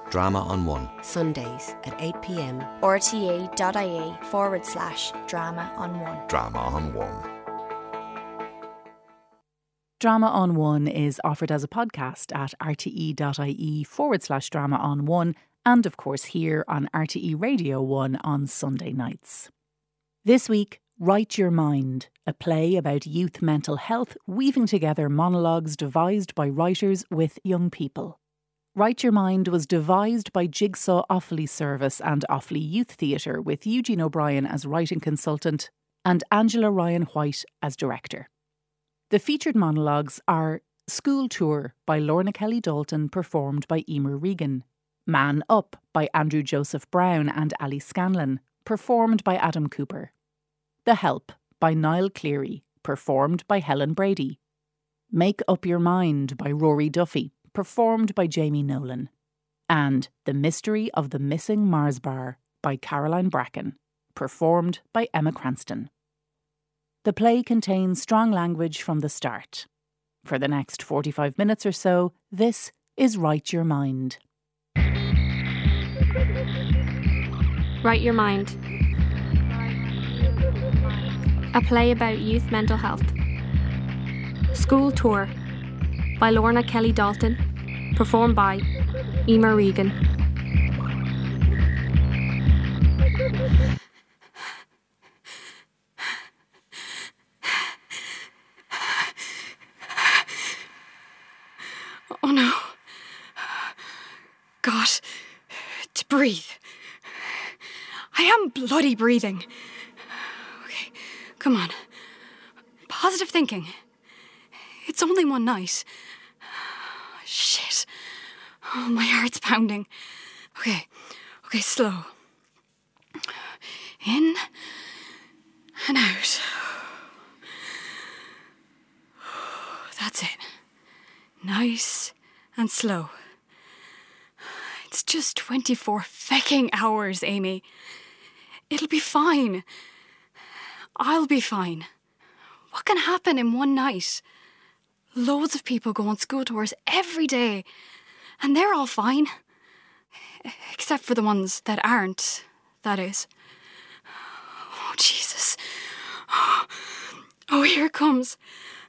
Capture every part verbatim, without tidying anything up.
Drama on One. Sundays at eight p.m. rte.ie forward slash drama on one. Drama on One. Drama on One is offered as a podcast at rte.ie forward slash drama on one and of course here on R T E Radio one on Sunday nights. This week, Write Your Mind, a play about youth mental health weaving together monologues devised by writers with young people. Write Your Mind was devised by Jigsaw Offaly Service and Offaly Youth Theatre with Eugene O'Brien as writing consultant and Angela Ryan White as director. The featured monologues are School Tour by Lorna Kelly Dalton performed by Emer Regan, Man Up by Andrew Joseph Brown and Ali Scanlon performed by Adam Cooper, The Help by Niall Cleary performed by Helen Brady, Make Up Your Mind by Rory Duffy performed by Jamie Nolan, and The Mystery of the Missing Mars Bar by Caroline Bracken, performed by Emma Cranston. The play contains strong language from the start. For the next forty-five minutes or so, this is Write Your Mind. Write Your Mind. A play about youth mental health. School Tour by Lorna Kelly Dalton, performed by Emer Regan. Oh no. God, to breathe. I am bloody breathing. Okay, come on. Positive thinking. It's only one night. Shit. Oh, my heart's pounding. Okay, okay, slow. In and out. That's it. Nice and slow. It's just twenty-four fecking hours, Amy. It'll be fine. I'll be fine. What can happen in one night? Loads of people go on school tours every day, and they're all fine. Except for the ones that aren't, that is. Oh, Jesus. Oh, here it comes.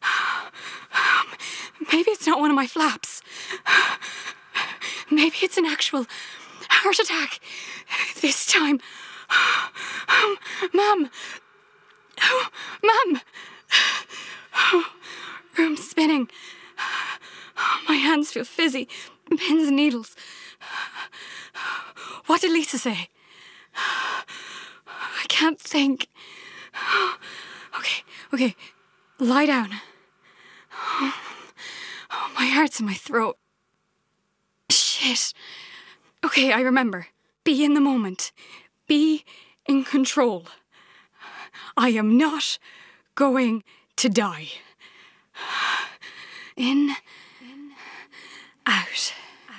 Maybe it's not one of my flaps. Maybe it's an actual heart attack. This time. Um, Mum. Oh, Mum. Oh, room spinning. Oh, my hands feel fizzy. Pins and needles. What did Lisa say? I can't think. Okay, okay. Lie down. Oh, my heart's in my throat. Shit. Okay, I remember. Be in the moment. Be in control. I am not going to die. In, in out.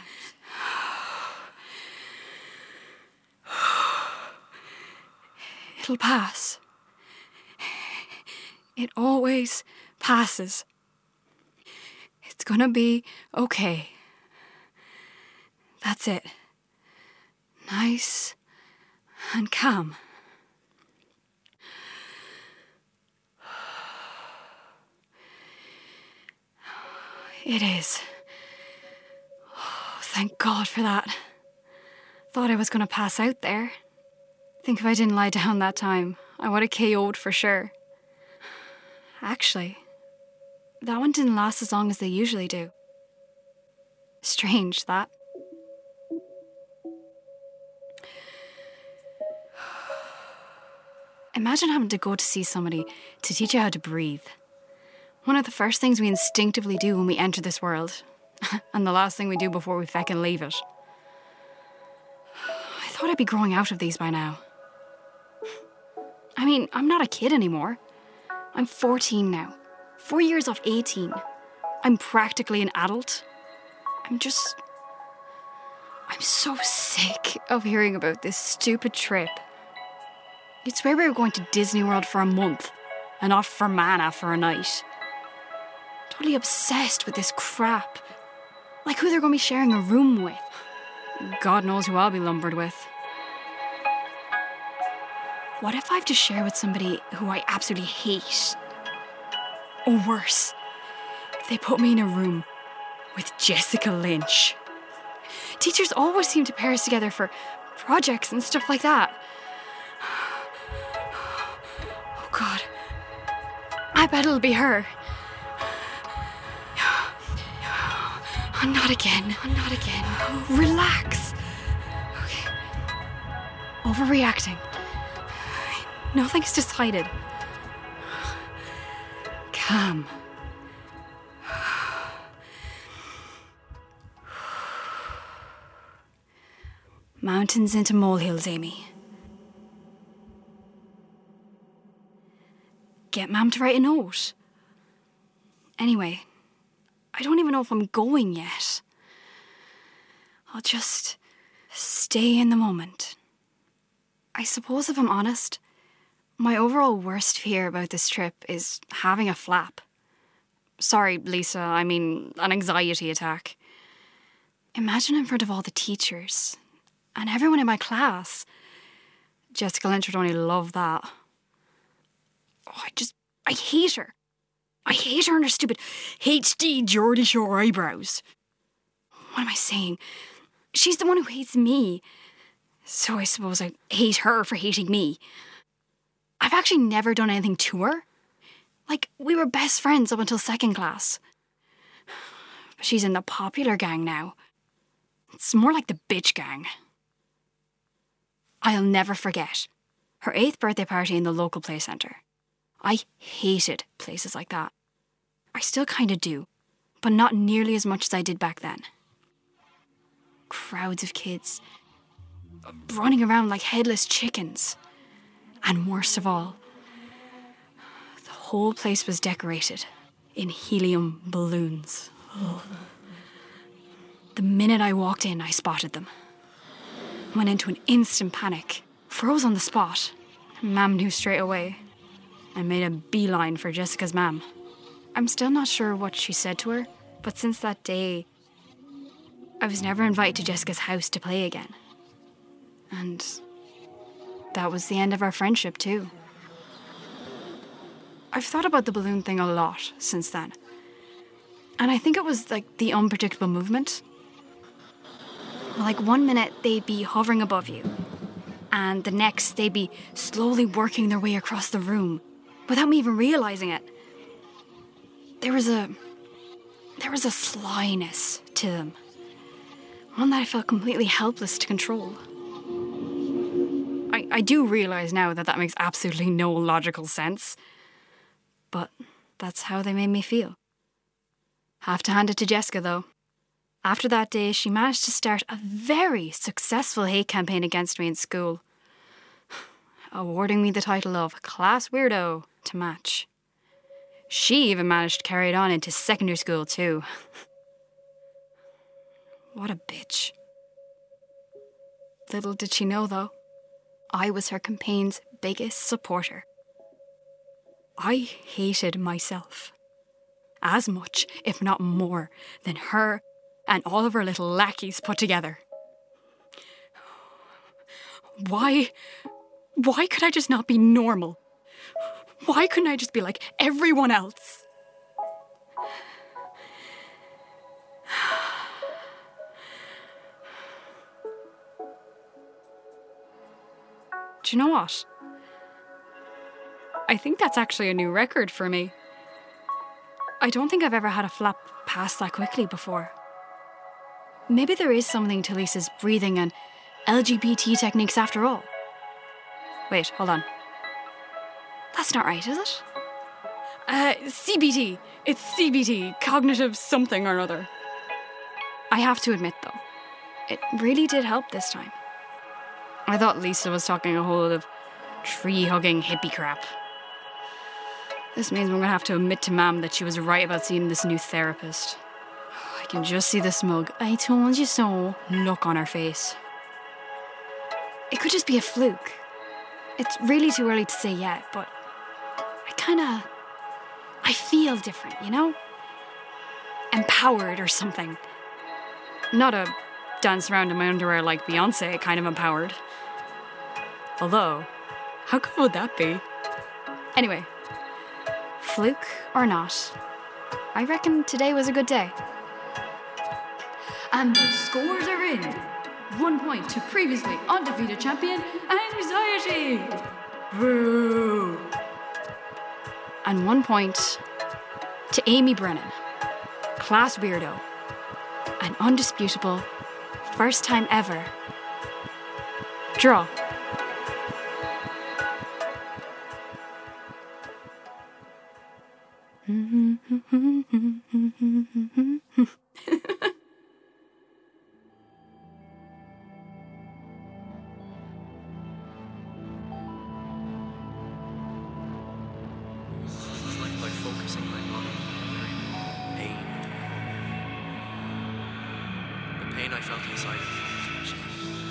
It'll pass. It always passes. It's gonna be okay. That's it. Nice and calm. It is. Oh, thank God for that. Thought I was going to pass out there. Think if I didn't lie down that time, I would have K O'd for sure. Actually, that one didn't last as long as they usually do. Strange, that. Imagine having to go to see somebody to teach you how to breathe. One of the first things we instinctively do when we enter this world. And the last thing we do before we feckin' leave it. I thought I'd be growing out of these by now. I mean, I'm not a kid anymore. I'm fourteen now. Four years off eighteen. I'm practically an adult. I'm just... I'm so sick of hearing about this stupid trip. It's where we were going to Disney World for a month, and not Fermanagh for a night. Totally obsessed with this crap. Like who they're going to be sharing a room with. God knows who I'll be lumbered with. What if I have to share with somebody who I absolutely hate? Or worse, if they put me in a room with Jessica Lynch. Teachers always seem to pair us together for projects and stuff like that. Oh God, I bet it'll be her. Oh, not again, oh, not again. Oh, relax. Okay. Overreacting. Nothing's decided. Calm. Mountains into molehills, Amy. Get Mam to write a note. Anyway, I don't even know if I'm going yet. I'll just stay in the moment. I suppose if I'm honest, my overall worst fear about this trip is having a flap. Sorry, Lisa, I mean an anxiety attack. Imagine in front of all the teachers and everyone in my class. Jessica Lynch would only love that. Oh, I just, I hate her. I hate her and her stupid H D Geordie Shore eyebrows. What am I saying? She's the one who hates me. So I suppose I hate her for hating me. I've actually never done anything to her. Like, we were best friends up until second class. But she's in the popular gang now. It's more like the bitch gang. I'll never forget her eighth birthday party in the local play centre. I hated places like that. I still kind of do, but not nearly as much as I did back then. Crowds of kids running around like headless chickens. And worst of all, the whole place was decorated in helium balloons. Oh. The minute I walked in, I spotted them. Went into an instant panic, froze on the spot. Mam knew straight away and made a beeline for Jessica's mam. I'm still not sure what she said to her, but since that day, I was never invited to Jessica's house to play again. And that was the end of our friendship too. I've thought about the balloon thing a lot since then. And I think it was like the unpredictable movement. Like one minute they'd be hovering above you, and the next they'd be slowly working their way across the room without me even realising it. There was a... there was a slyness to them. One that I felt completely helpless to control. I, I do realise now that that makes absolutely no logical sense. But that's how they made me feel. Have to hand it to Jessica, though. After that day, she managed to start a very successful hate campaign against me in school, awarding me the title of class weirdo to match. She even managed to carry it on into secondary school too. What a bitch. Little did she know, though, I was her campaign's biggest supporter. I hated myself as much, if not more, than her and all of her little lackeys put together. Why, why could I just not be normal? Why couldn't I just be like everyone else? Do you know what? I think that's actually a new record for me. I don't think I've ever had a flap pass that quickly before. Maybe there is something to Lisa's breathing and L G B T techniques after all. Wait, hold on. That's not right, is it? Uh, C B T. It's C B T, cognitive something or other. I have to admit, though, it really did help this time. I thought Lisa was talking a whole lot of tree-hugging hippie crap. This means we're going to have to admit to Mam that she was right about seeing this new therapist. I can just see the smug, I told you so, look on her face. It could just be a fluke. It's really too early to say yet, but I kinda... I feel different, you know? Empowered or something. Not a dance around in my underwear like Beyonce, kind of empowered. Although, how cool would that be? Anyway, fluke or not, I reckon today was a good day. And the scores are in. One point to previously undefeated champion, Anxiety. Boo. And one point to Amy Brennan, class weirdo, an undisputable, first time ever. Draw. By focusing my mind on pain. The pain I felt inside of me was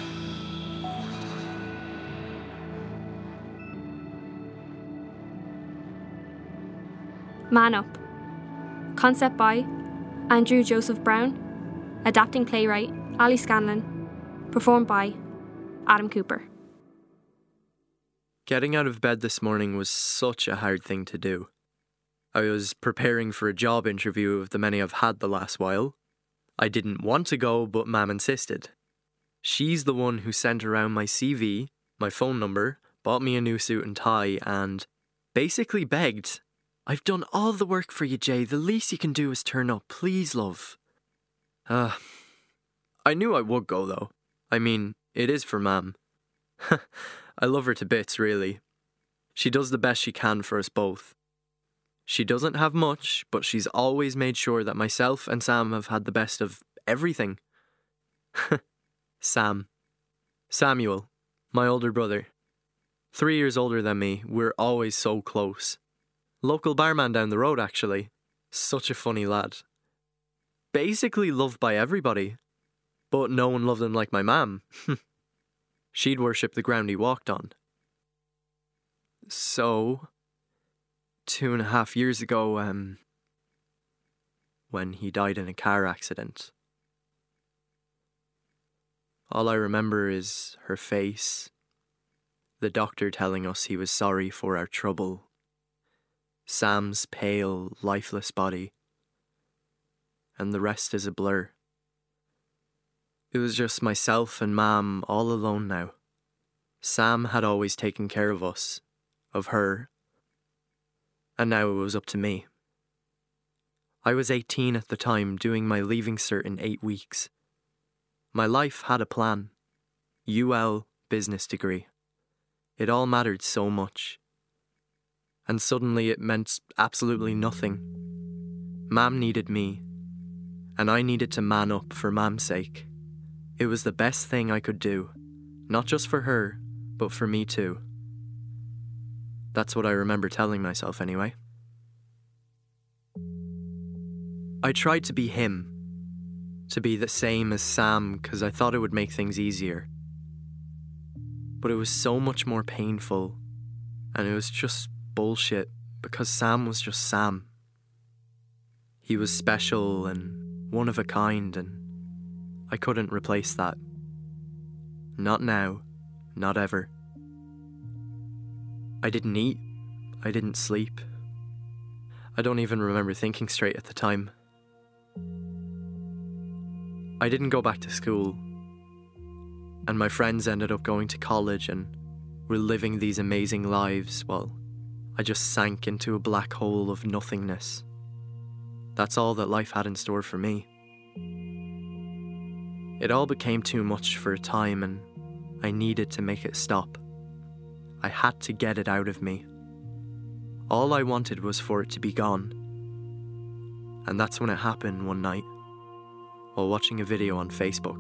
Man Up. Concept by Andrew Joseph Brown. Adapting playwright Ali Scanlon. Performed by Adam Cooper. Getting out of bed this morning was such a hard thing to do. I was preparing for a job interview of the many I've had the last while. I didn't want to go, but Mam insisted. She's the one who sent around my C V, my phone number, bought me a new suit and tie, and basically begged, "I've done all the work for you, Jay. The least you can do is turn up. Please, love." Uh, I knew I would go, though. I mean, it is for Mam. I love her to bits, really. She does the best she can for us both. She doesn't have much, but she's always made sure that myself and Sam have had the best of everything. Sam. Samuel, my older brother. Three years older than me, we're always so close. Local barman down the road, actually. Such a funny lad. Basically loved by everybody, but no one loved him like my mam. She'd worship the ground he walked on. So, two and a half years ago, um, when he died in a car accident, all I remember is her face, the doctor telling us he was sorry for our trouble, Sam's pale, lifeless body, and the rest is a blur. It was just myself and Mam all alone now. Sam had always taken care of us, of her, and now it was up to me. I was eighteen at the time, doing my leaving cert in eight weeks. My life had a plan. U L business degree. It all mattered so much. And suddenly it meant absolutely nothing. Mam needed me, and I needed to man up for Mam's sake. It was the best thing I could do, not just for her, but for me too. That's what I remember telling myself anyway. I tried to be him, to be the same as Sam, because I thought it would make things easier. But it was so much more painful, and it was just bullshit, because Sam was just Sam. He was special and one of a kind, and I couldn't replace that. Not now, not ever. I didn't eat, I didn't sleep. I don't even remember thinking straight at the time. I didn't go back to school, and my friends ended up going to college and were living these amazing lives while I just sank into a black hole of nothingness. That's all that life had in store for me. It all became too much for a time, and I needed to make it stop. I had to get it out of me. All I wanted was for it to be gone. And that's when it happened one night, while watching a video on Facebook.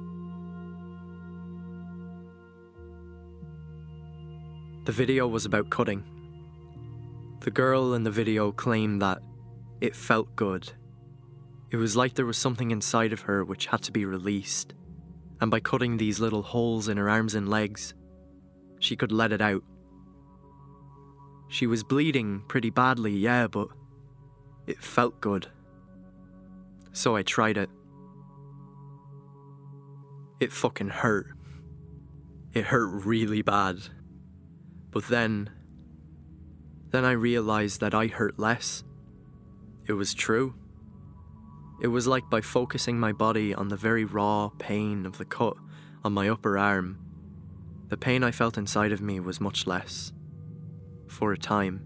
The video was about cutting. The girl in the video claimed that it felt good. It was like there was something inside of her which had to be released, and by cutting these little holes in her arms and legs, she could let it out. She was bleeding pretty badly, yeah, but it felt good. So I tried it. It fucking hurt. It hurt really bad. But then... Then I realised that I hurt less. It was true. It was like by focusing my body on the very raw pain of the cut on my upper arm, the pain I felt inside of me was much less. For a time.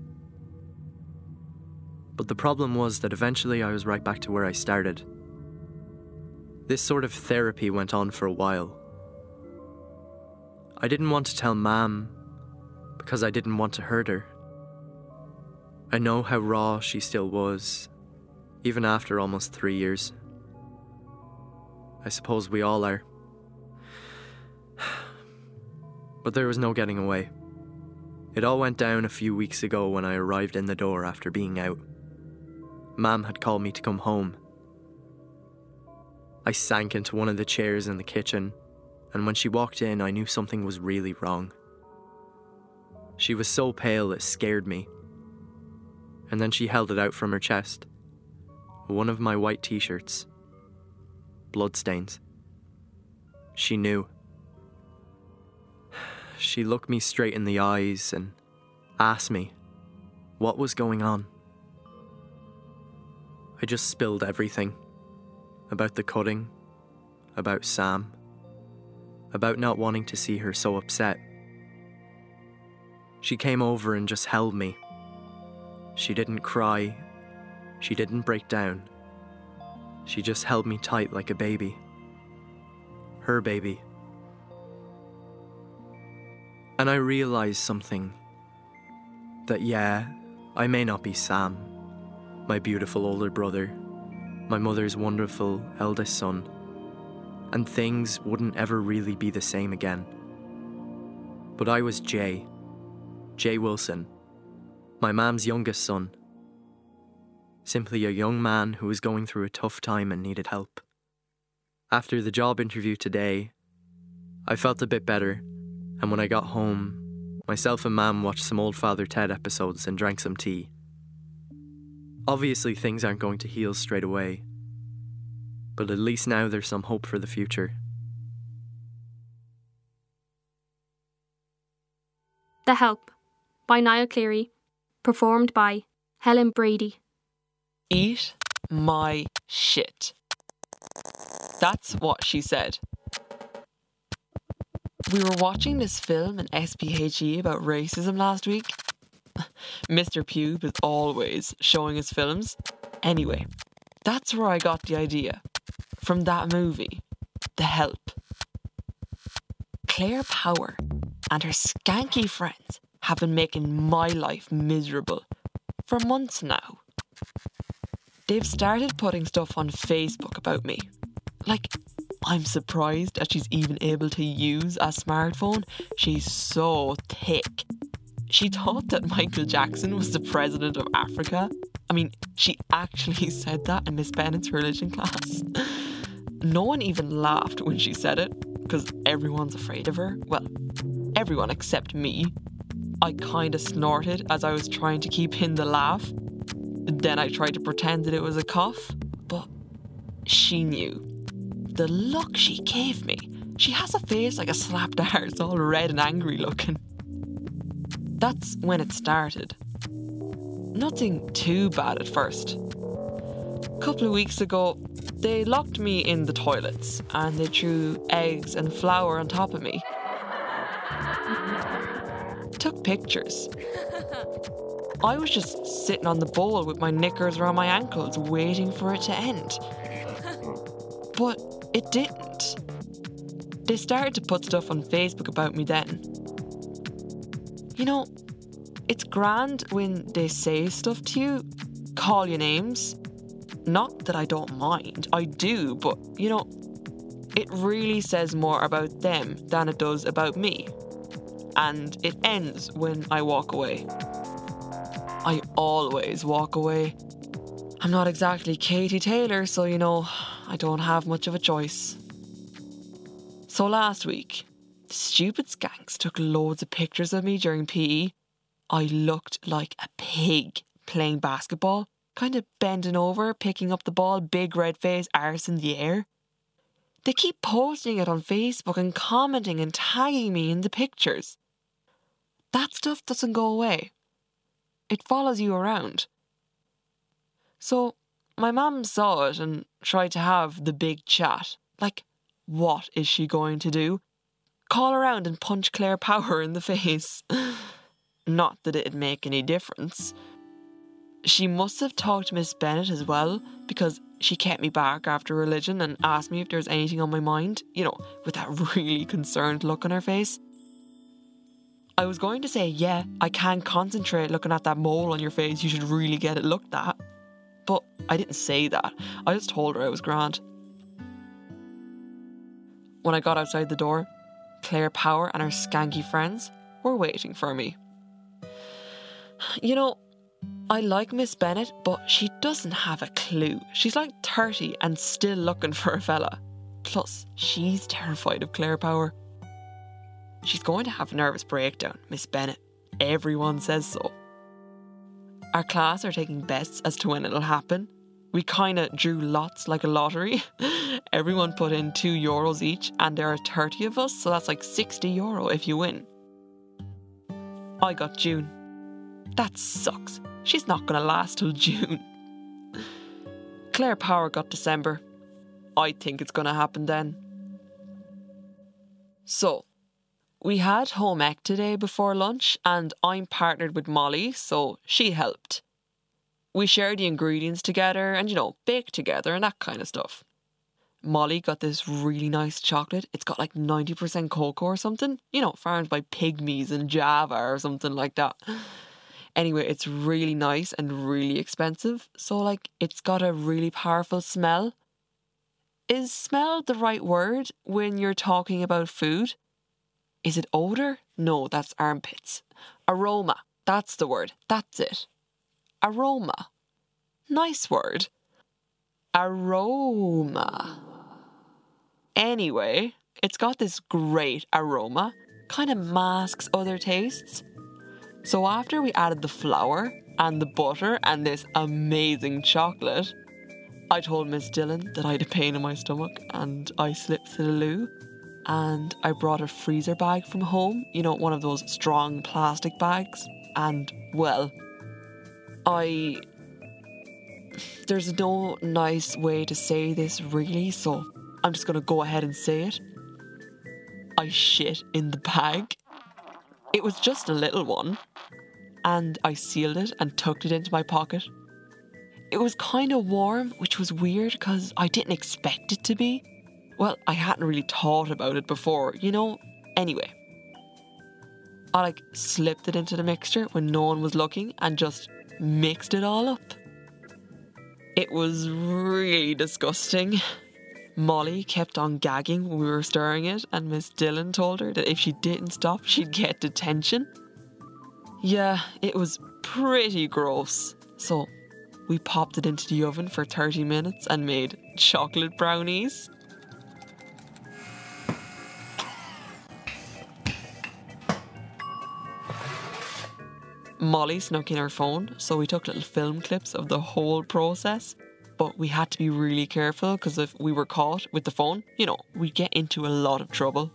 But the problem was that eventually I was right back to where I started. This sort of therapy went on for a while. I didn't want to tell Mam because I didn't want to hurt her. I know how raw she still was, even after almost three years. I suppose we all are. But there was no getting away. It all went down a few weeks ago when I arrived in the door after being out. Mam had called me to come home. I sank into one of the chairs in the kitchen, and when she walked in, I knew something was really wrong. She was so pale it scared me. And then she held it out from her chest. One of my white t-shirts. Bloodstains. She knew. She looked me straight in the eyes and asked me what was going on. I just spilled everything. About the cutting, about Sam, about not wanting to see her so upset. She came over and just held me. She didn't cry. She didn't break down. She just held me tight like a baby. Her baby. And I realised something. That yeah, I may not be Sam, my beautiful older brother, my mother's wonderful eldest son, and things wouldn't ever really be the same again. But I was Jay, Jay Wilson, my mam's youngest son. Simply a young man who was going through a tough time and needed help. After the job interview today, I felt a bit better, and when I got home, myself and Mam watched some old Father Ted episodes and drank some tea. Obviously things aren't going to heal straight away, but at least now there's some hope for the future. The Help by Niall Cleary, performed by Helen Brady. Eat my shit. That's what she said. We were watching this film in S P H E about racism last week. Mister Pube is always showing his films. Anyway, that's where I got the idea. From that movie, The Help. Claire Power and her skanky friends have been making my life miserable for months now. They've started putting stuff on Facebook about me. Like, I'm surprised that she's even able to use a smartphone. She's so thick. She thought that Michael Jackson was the president of Africa. I mean, she actually said that in Miss Bennett's religion class. No one even laughed when she said it, because everyone's afraid of her. Well, everyone except me. I kind of snorted as I was trying to keep in the laugh. Then I tried to pretend that it was a cough, but she knew. The look she gave me. She has a face like a slapped arse, all red and angry looking. That's when it started. Nothing too bad at first. A couple of weeks ago, they locked me in the toilets and they threw eggs and flour on top of me. Took pictures. I was just sitting on the bowl with my knickers around my ankles waiting for it to end. But it didn't. They started to put stuff on Facebook about me then. You know, it's grand when they say stuff to you, call you names. Not that I don't mind, I do, but, you know, it really says more about them than it does about me. And it ends when I walk away. I always walk away. I'm not exactly Katie Taylor, so, you know, I don't have much of a choice. So last week, the stupid skanks took loads of pictures of me during P E. I looked like a pig playing basketball, kind of bending over, picking up the ball, big red face, arse in the air. They keep posting it on Facebook and commenting and tagging me in the pictures. That stuff doesn't go away. It follows you around. So my mum saw it and tried to have the big chat. Like, what is she going to do? Call around and punch Claire Power in the face? Not that it'd make any difference. She must have talked to Miss Bennett as well, because she kept me back after religion and asked me if there was anything on my mind, you know, with that really concerned look on her face. I was going to say, yeah, I can't concentrate looking at that mole on your face, you should really get it looked at. But I didn't say that. I just told her I was grand. When I got outside the door, Claire Power and her skanky friends were waiting for me. You know, I like Miss Bennett, but she doesn't have a clue. She's like thirty and still looking for a fella. Plus, she's terrified of Claire Power. She's going to have a nervous breakdown, Miss Bennett. Everyone says so. Our class are taking bets as to when it'll happen. We kinda drew lots like a lottery. Everyone put in two euros each and there are thirty of us, so that's like sixty euro if you win. I got June. That sucks. She's not gonna last till June. Claire Power got December. I think it's gonna happen then. So, we had home ec today before lunch and I'm partnered with Molly, so she helped. We shared the ingredients together and, you know, baked together and that kind of stuff. Molly got this really nice chocolate. It's got like ninety percent cocoa or something. You know, farmed by pygmies in Java or something like that. Anyway, it's really nice and really expensive. So, like, it's got a really powerful smell. Is smell the right word when you're talking about food? Is it odour? No, that's armpits. Aroma. That's the word. That's it. Aroma. Nice word. Aroma. Anyway, it's got this great aroma. Kind of masks other tastes. So after we added the flour and the butter and this amazing chocolate, I told Miss Dillon that I had a pain in my stomach and I slipped to the loo. And I brought a freezer bag from home, you know, one of those strong plastic bags. And, well, I... There's no nice way to say this really, so I'm just going to go ahead and say it. I shit in the bag. It was just a little one. And I sealed it and tucked it into my pocket. It was kind of warm, which was weird because I didn't expect it to be. Well, I hadn't really thought about it before, you know. Anyway, I like slipped it into the mixture when no one was looking and just mixed it all up. It was really disgusting. Molly kept on gagging when we were stirring it and Miss Dillon told her that if she didn't stop, she'd get detention. Yeah, it was pretty gross. So we popped it into the oven for thirty minutes and made chocolate brownies. Molly snuck in her phone, so we took little film clips of the whole process. But we had to be really careful because if we were caught with the phone, you know, we'd get into a lot of trouble.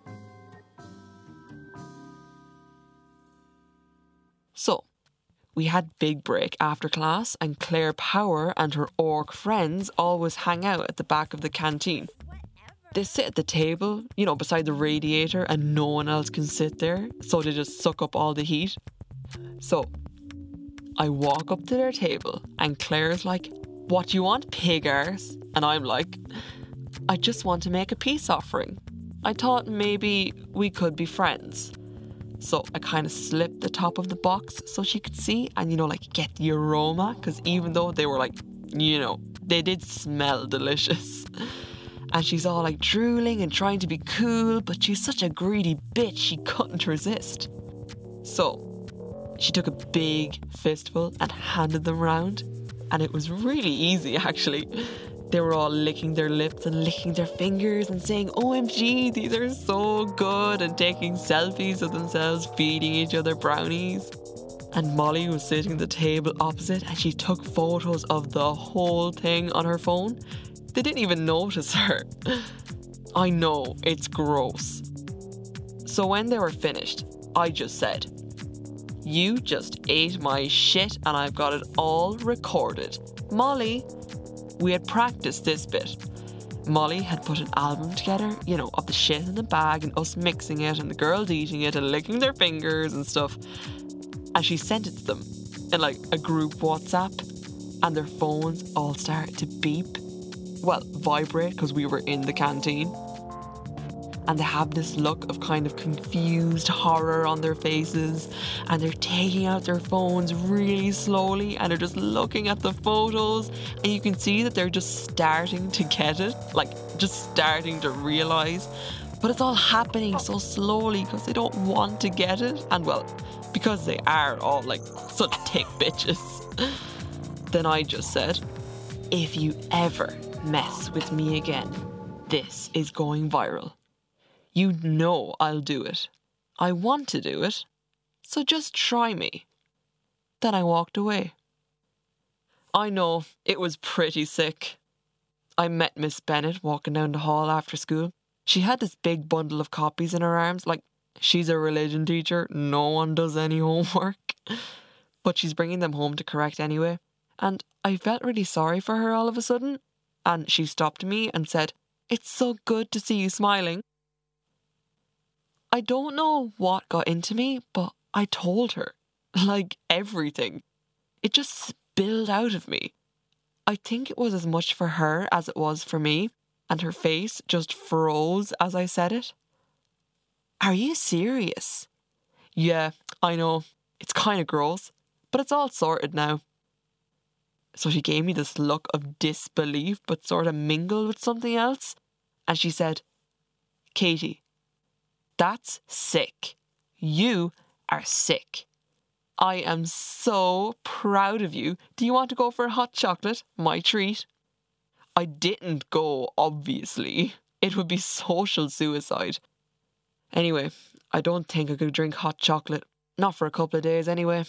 So, we had big break after class and Claire Power and her orc friends always hang out at the back of the canteen. They sit at the table, you know, beside the radiator and no one else can sit there, so they just suck up all the heat. So, I walk up to their table and Claire's like, "What do you want, pig arse?" And I'm like, "I just want to make a peace offering. I thought maybe we could be friends." So I kind of slipped the top of the box so she could see and, you know, like get the aroma. Because even though they were like, you know, they did smell delicious. And she's all like drooling and trying to be cool, but she's such a greedy bitch she couldn't resist. So she took a big fistful and handed them round. And it was really easy, actually. They were all licking their lips and licking their fingers and saying, "O M G, these are so good," and taking selfies of themselves feeding each other brownies. And Molly was sitting at the table opposite and she took photos of the whole thing on her phone. They didn't even notice her. I know, it's gross. So when they were finished, I just said, "You just ate my shit and I've got it all recorded. Molly." We had practiced this bit. Molly had put an album together, you know, of the shit in the bag and us mixing it and the girls eating it and licking their fingers and stuff. And she sent it to them in like a group WhatsApp, and their phones all started to beep. Well, vibrate, because we were in the canteen. And they have this look of kind of confused horror on their faces, and they're taking out their phones really slowly and they're just looking at the photos, and you can see that they're just starting to get it, like just starting to realise. But it's all happening so slowly because they don't want to get it, and well, because they are all like such thick bitches. Then I just said, "If you ever mess with me again, this is going viral. You know I'll do it. I want to do it. So just try me." Then I walked away. I know, it was pretty sick. I met Miss Bennett walking down the hall after school. She had this big bundle of copies in her arms, like she's a religion teacher, no one does any homework. But she's bringing them home to correct anyway. And I felt really sorry for her all of a sudden. And she stopped me and said, "It's so good to see you smiling." I don't know what got into me, but I told her, like everything. It just spilled out of me. I think it was as much for her as it was for me, and her face just froze as I said it. "Are you serious?" "Yeah, I know. It's kind of gross, but it's all sorted now." So she gave me this look of disbelief, but sort of mingled with something else. And she said, "Katie, that's sick. You are sick. I am so proud of you. Do you want to go for a hot chocolate? My treat." I didn't go, obviously. It would be social suicide. Anyway, I don't think I could drink hot chocolate. Not for a couple of days anyway.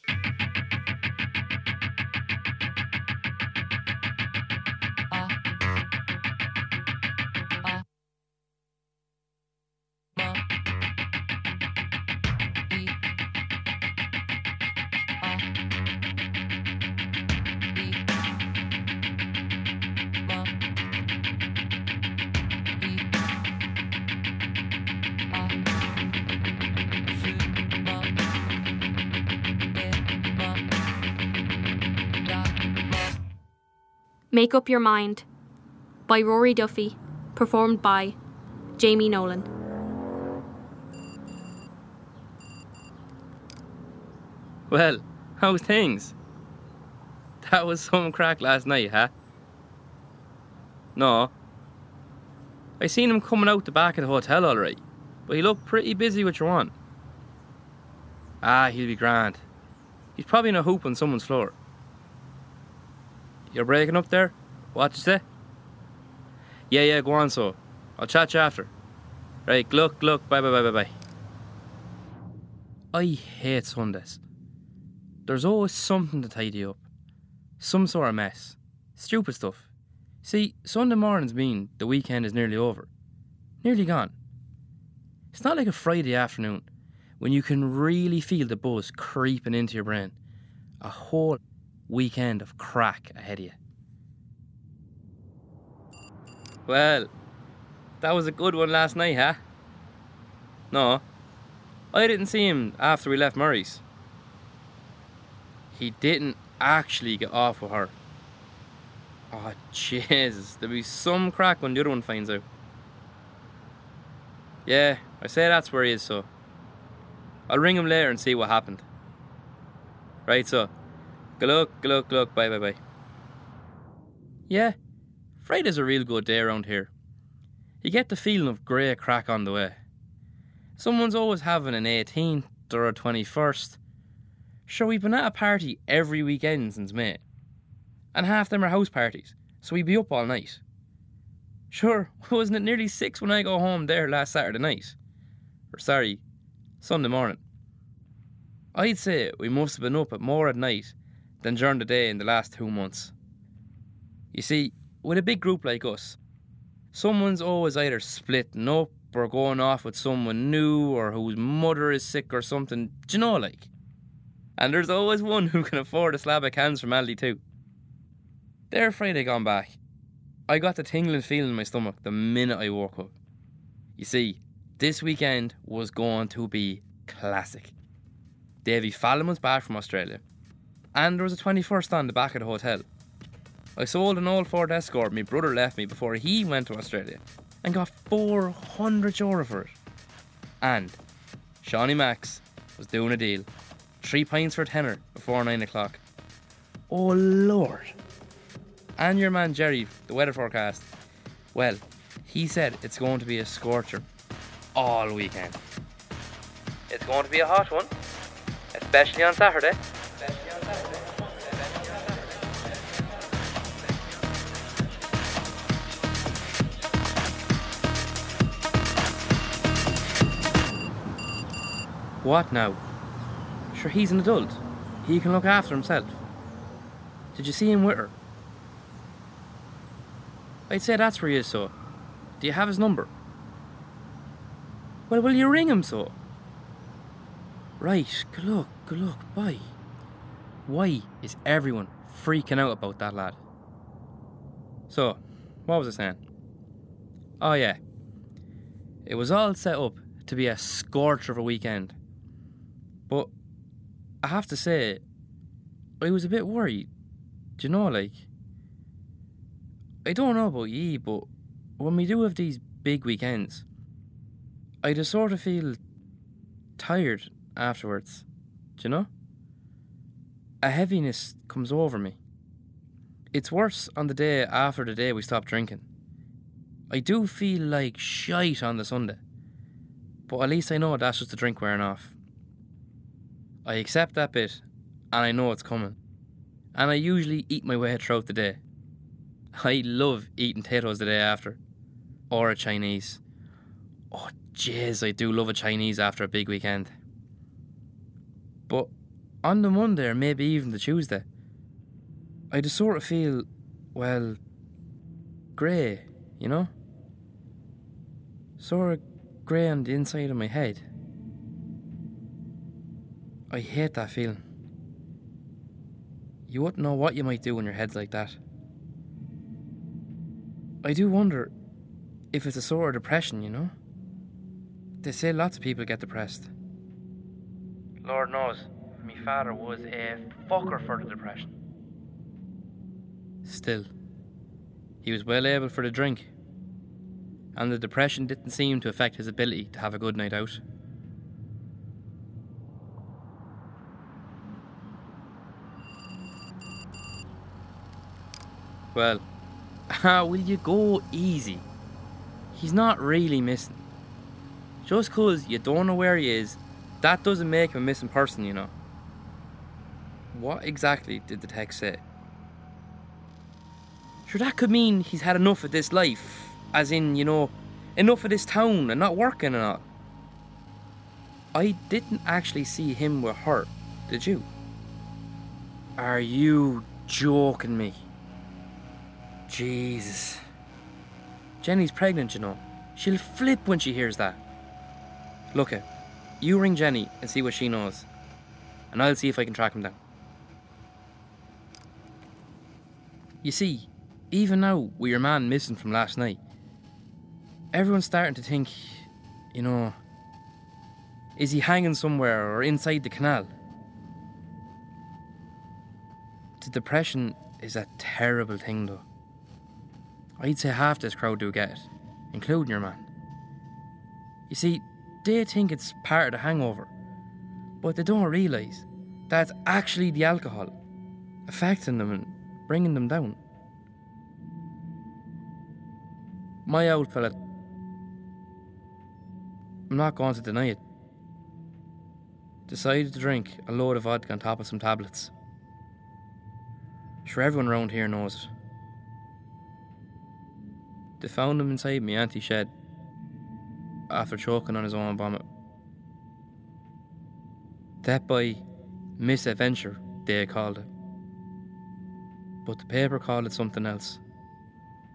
Make Up Your Mind by Rory Duffy, performed by Jamie Nolan. Well, how's things? That was some crack last night, huh? No. I seen him coming out the back of the hotel alright, but he looked pretty busy with your one. Ah, he'll be grand. He's probably in a hoop on someone's floor. You're breaking up there? What you say? Yeah, yeah, go on so. I'll chat you after. Right, look, look, bye, bye, bye, bye, bye. I hate Sundays. There's always something to tidy up. Some sort of mess. Stupid stuff. See, Sunday mornings mean the weekend is nearly over. Nearly gone. It's not like a Friday afternoon when you can really feel the buzz creeping into your brain. A whole weekend of crack ahead of you. Well, that was a good one last night, huh? No, I didn't see him after we left Murray's. He didn't actually get off with her. Oh, Jesus, there'll be some crack when the other one finds out. Yeah, I say that's where he is, so I'll ring him later and see what happened. Right, so good luck, good luck, good luck, bye, bye, bye. Yeah, Friday's a real good day around here. You get the feeling of grey crack on the way. Someone's always having an eighteenth or a twenty-first. Sure, we've been at a party every weekend since May. And half them are house parties, so we'd be up all night. Sure, wasn't it nearly six when I go home there last Saturday night? Or sorry, Sunday morning. I'd say we must have been up at more at night than during the day in the last two months. You see, with a big group like us, someone's always either splitting up or going off with someone new or whose mother is sick or something, do you know, like? And there's always one who can afford a slab of cans from Aldi too. There Friday gone back, I got the tingling feeling in my stomach the minute I woke up. You see, this weekend was going to be classic. Davy Fallon was back from Australia, and there was a twenty-first on the back of the hotel. I sold an old Ford Escort my brother left me before he went to Australia and got four hundred euro for it. And Shawnee Max was doing a deal. Three pints for a tenner before nine o'clock. Oh Lord. And your man Jerry, the weather forecast, well, he said it's going to be a scorcher all weekend. It's going to be a hot one, especially on Saturday. Especially on Saturday. What now? Sure, he's an adult. He can look after himself. Did you see him with her? I'd say that's where he is, so. Do you have his number? Well, will you ring him, so? Right, good luck, good luck, bye. Why is everyone freaking out about that lad? So, what was I saying? Oh yeah. It was all set up to be a scorcher of a weekend. But I have to say, I was a bit worried. Do you know, like, I don't know about ye, but when we do have these big weekends, I just sort of feel tired afterwards. Do you know? A heaviness comes over me. It's worse on the day after the day we stop drinking. I do feel like shite on the Sunday, but at least I know that's just the drink wearing off. I accept that bit, and I know it's coming. And I usually eat my way throughout the day. I love eating potatoes the day after. Or a Chinese. Oh, jeez, I do love a Chinese after a big weekend. But on the Monday, or maybe even the Tuesday, I just sort of feel, well, grey, you know? Sort of grey on the inside of my head. I hate that feeling. You wouldn't know what you might do when your head's like that. I do wonder if it's a sort of depression, you know? They say lots of people get depressed. Lord knows, my father was a fucker for the depression. Still, he was well able for the drink, and the depression didn't seem to affect his ability to have a good night out. Well, ah, will you go easy? He's not really missing. Just 'cause you don't know where he is, that doesn't make him a missing person, you know. What exactly did the text say? Sure, that could mean he's had enough of this life. As in, you know, enough of this town and not working and all. I didn't actually see him with her, did you? Are you joking me? Jesus. Jenny's pregnant, you know. She'll flip when she hears that. Look it, you ring Jenny and see what she knows, and I'll see if I can track him down. You see, even now with your man missing from last night, everyone's starting to think, you know, is he hanging somewhere or inside the canal? The depression is a terrible thing though. I'd say half this crowd do get it, including your man. You see, they think it's part of the hangover, but they don't realise that it's actually the alcohol affecting them and bringing them down. My old fella, I'm not going to deny it, decided to drink a load of vodka on top of some tablets. Sure, everyone around here knows it. They found him inside my auntie's shed after choking on his own vomit. Death by misadventure, they called it. But the paper called it something else.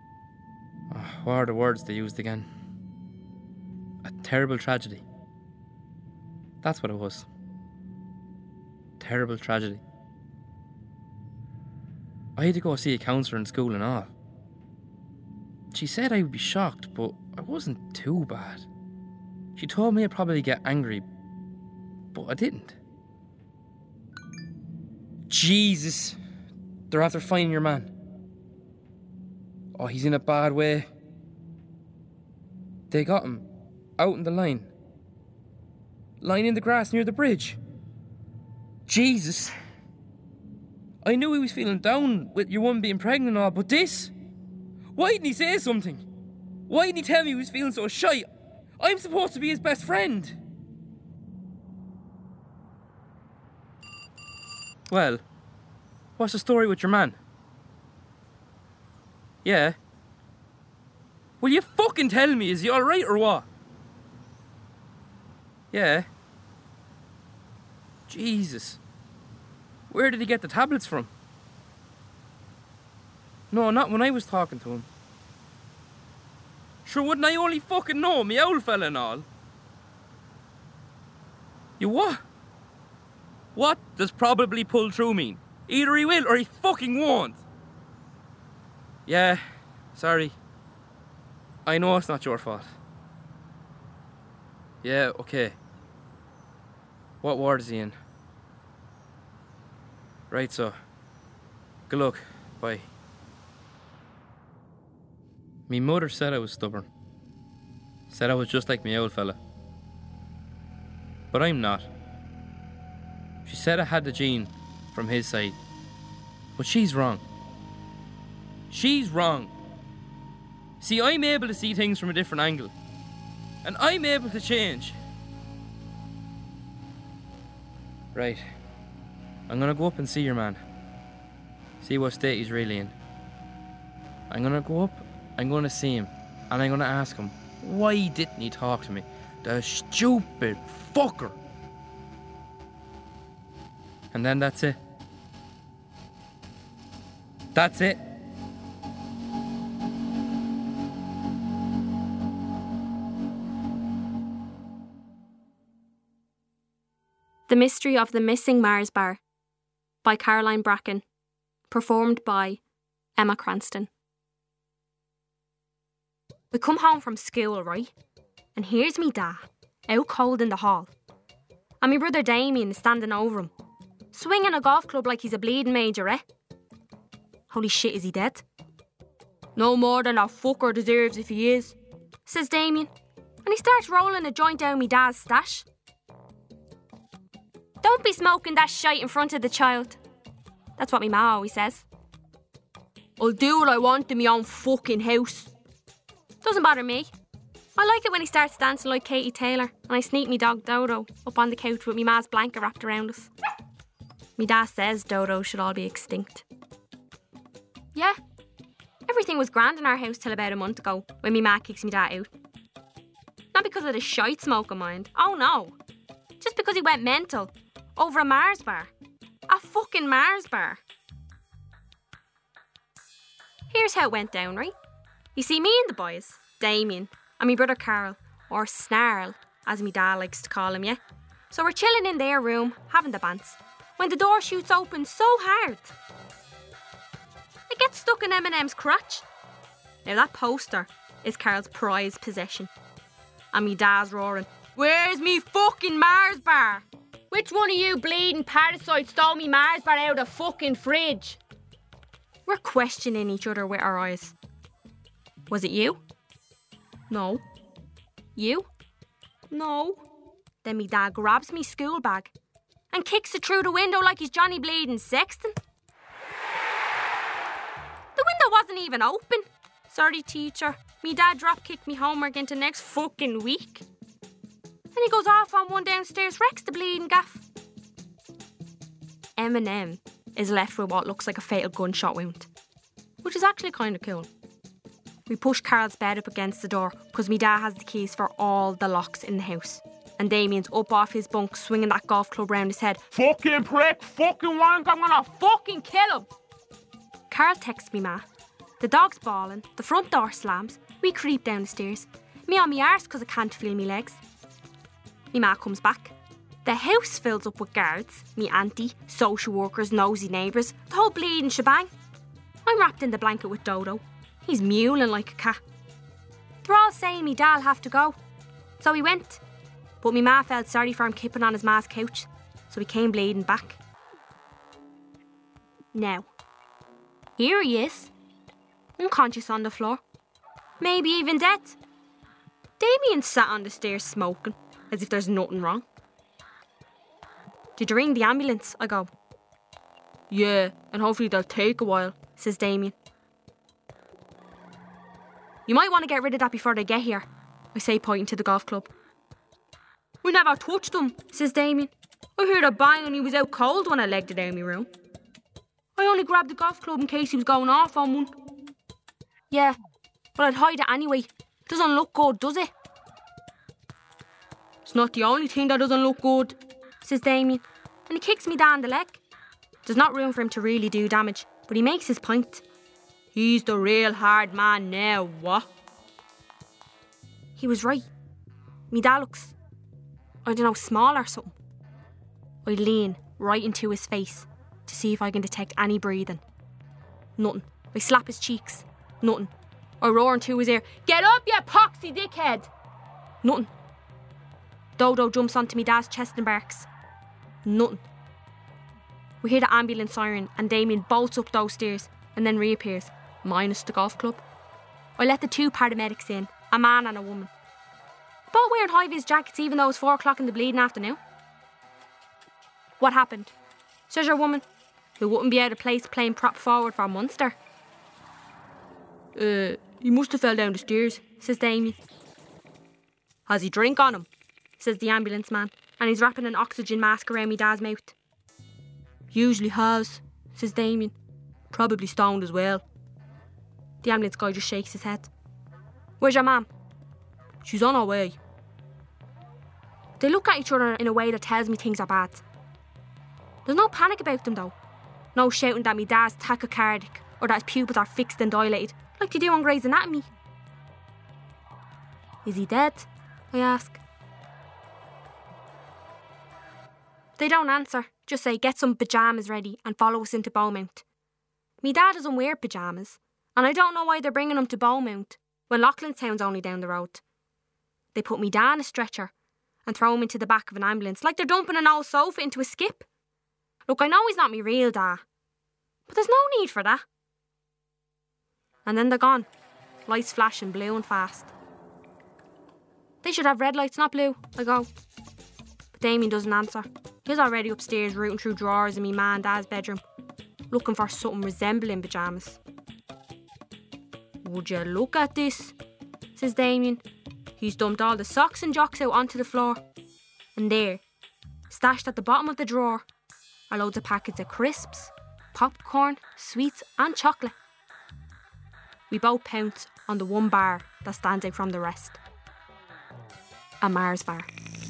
Oh, what are the words they used again? A terrible tragedy. That's what it was. Terrible tragedy. I had to go see a counsellor in school and all. She said I would be shocked, but I wasn't too bad. She told me I'd probably get angry, but I didn't. Jesus! They're after finding your man. Oh, he's in a bad way. They got him. Out in the line. Lying in the grass near the bridge. Jesus! I knew he was feeling down with your woman being pregnant and all, but this? Why didn't he say something? Why didn't he tell me he was feeling so shy? I'm supposed to be his best friend. Well, what's the story with your man? Yeah? Will you fucking tell me, is he alright or what? Yeah? Jesus. Where did he get the tablets from? No, not when I was talking to him. Sure, wouldn't I only fucking know, me old fella and all? You what? What does probably pull through mean? Either he will or he fucking won't. Yeah, sorry. I know it's not your fault. Yeah, okay. What ward is he in? Right, so. Good luck. Bye. Me mother said I was stubborn. Said I was just like me old fella. But I'm not. She said I had the gene from his side. But she's wrong. She's wrong. See, I'm able to see things from a different angle. And I'm able to change. Right. I'm gonna go up and see your man. See what state he's really in. I'm gonna go up, I'm gonna see him, and I'm gonna ask him, why didn't he talk to me? The stupid fucker. And then that's it. That's it. The Mystery of the Missing Mars Bar by Caroline Bracken, performed by Emma Cranston. We come home from school, right? And here's me dad, out cold in the hall. And my brother Damien is standing over him, swinging a golf club like he's a bleeding major, eh? Holy shit, is he dead? No more than a fucker deserves if he is, says Damien. And he starts rolling a joint down me dad's stash. Don't be smoking that shite in front of the child. That's what me ma always says. I'll do what I want in my own fucking house. Doesn't bother me. I like it when he starts dancing like Katie Taylor and I sneak me dog Dodo up on the couch with me ma's blanket wrapped around us. Me dad says Dodo should all be extinct. Yeah, everything was grand in our house till about a month ago when me ma kicks me dad out. Not because of the shite smoking mind. Oh no. Just because he went mental over a Mars bar. A fucking Mars bar. Here's how it went down, right? You see, me and the boys, Damien, and me brother Carl, or Snarl, as me dad likes to call him, yeah? So we're chilling in their room, having the bants, when the door shoots open so hard. It gets stuck in Eminem's crotch. Now that poster is Carl's prized possession. And me dad's roaring, where's me fucking Mars bar? Which one of you bleeding parasites stole me Mars bar out of the fucking fridge? We're questioning each other with our eyes. Was it you? No. You? No. Then me dad grabs me school bag and kicks it through the window like he's Johnny Bleeding Sexton. The window wasn't even open. Sorry, teacher. Me dad drop kicked me homework into next fucking week. Then he goes off on one downstairs, wrecks the bleeding gaff. Eminem is left with what looks like a fatal gunshot wound, which is actually kind of cool. We push Carl's bed up against the door because me dad has the keys for all the locks in the house. And Damien's up off his bunk swinging that golf club round his head. Fucking prick, fucking wank, I'm gonna fucking kill him. Carl texts me ma The dog's bawling, the front door slams, we creep down the stairs. Me on me arse because I can't feel me legs. Me ma comes back. The house fills up with guards, me auntie, social workers, nosy neighbours, the whole bleeding shebang. I'm wrapped in the blanket with Dodo. He's mewling like a cat. They're all saying me dad'll have to go. So he went. But me ma felt sorry for him kipping on his ma's couch, so he came bleeding back. Now, here he is, unconscious on the floor, maybe even dead. Damien sat on the stairs smoking, as if there's nothing wrong. Did you ring the ambulance? I go. Yeah, and hopefully they'll take a while, says Damien. You might want to get rid of that before they get here, I say, pointing to the golf club. We never touched them, says Damien. I heard a bang and he was out cold when I legged it out of my room. I only grabbed the golf club in case he was going off on one. Yeah, but I'd hide it anyway. Doesn't look good, does it? It's not the only thing that doesn't look good, says Damien, and he kicks me down the leg. There's not room for him to really do damage, but he makes his point. He's the real hard man now, what? He was right. Me dad looks, I don't know, small or something. I lean right into his face to see if I can detect any breathing. Nothing. I slap his cheeks. Nothing. I roar into his ear, "Get up, you poxy dickhead!" Nothing. Dodo jumps onto me dad's chest and barks. Nothing. We hear the ambulance siren and Damien bolts up those stairs and then reappears, minus the golf club. I let the two paramedics in, a man and a woman. Both wearing high-vis jackets even though it's four o'clock in the bleeding afternoon. What happened? Says your woman, who wouldn't be out of place playing prop forward for Munster. Uh, he must have fell down the stairs, says Damien. Has he drink on him? Says the ambulance man, and he's wrapping an oxygen mask around me dad's mouth. Usually has, says Damien. Probably stoned as well. The ambulance guy just shakes his head. Where's your mum? She's on her way. They look at each other in a way that tells me things are bad. There's no panic about them though. No shouting that me dad's tachycardic or that his pupils are fixed and dilated, like they do on Grey's Anatomy. Is he dead? I ask. They don't answer, just say get some pyjamas ready and follow us into Beaumont. Me dad doesn't wear pyjamas, and I don't know why they're bringing him to Beaumont when Loughlinstown's only down the road. They put me down a stretcher and throw him into the back of an ambulance like they're dumping an old sofa into a skip. Look, I know he's not me real dad, but there's no need for that. And then they're gone, lights flashing blue and fast. They should have red lights, not blue, I go. But Damien doesn't answer. He's already upstairs rooting through drawers in me ma and dad's bedroom, looking for something resembling pyjamas. Would you look at this? Says Damien. He's dumped all the socks and jocks out onto the floor. And there, stashed at the bottom of the drawer, are loads of packets of crisps, popcorn, sweets and chocolate. We both pounce on the one bar that stands out from the rest. A Mars bar.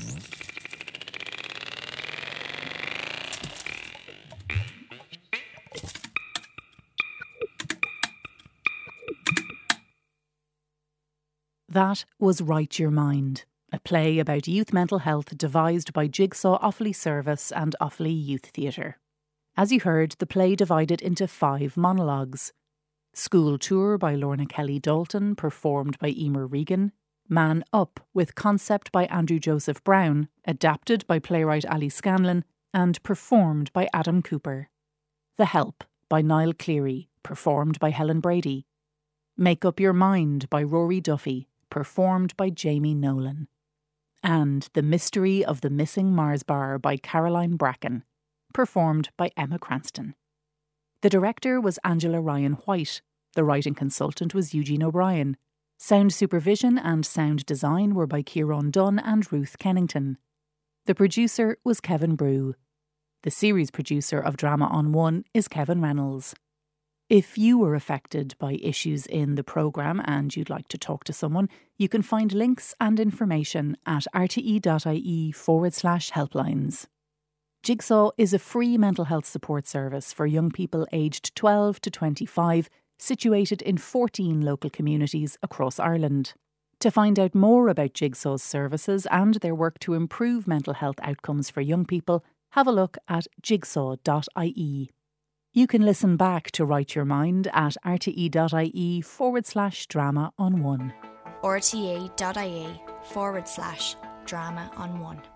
That was Right Your Mind, a play about youth mental health devised by Jigsaw Offaly Service and Offaly Youth Theatre. As you heard, the play divided into five monologues. School Tour by Lorna Kelly Dalton, performed by Emer Regan. Man Up, with concept by Andrew Joseph Brown, adapted by playwright Ali Scanlon, and performed by Adam Cooper. The Help by Niall Cleary, performed by Helen Brady. Make Up Your Mind by Rory Duffy, performed by Jamie Nolan. And The Mystery of the Missing Mars Bar by Caroline Bracken, performed by Emma Cranston. The director was Angela Ryan White. The writing consultant was Eugene O'Brien. Sound supervision and sound design were by Kieran Dunn and Ruth Kennington. The producer was Kevin Brew. The series producer of Drama on One is Kevin Reynolds. If you were affected by issues in the programme and you'd like to talk to someone, you can find links and information at rte.ie forward slash helplines. Jigsaw is a free mental health support service for young people aged twelve to twenty-five, situated in fourteen local communities across Ireland. To find out more about Jigsaw's services and their work to improve mental health outcomes for young people, have a look at jigsaw dot I E. You can listen back to Write Your Mind at rte.ie forward slash drama on one. rte.ie forward slash drama on one.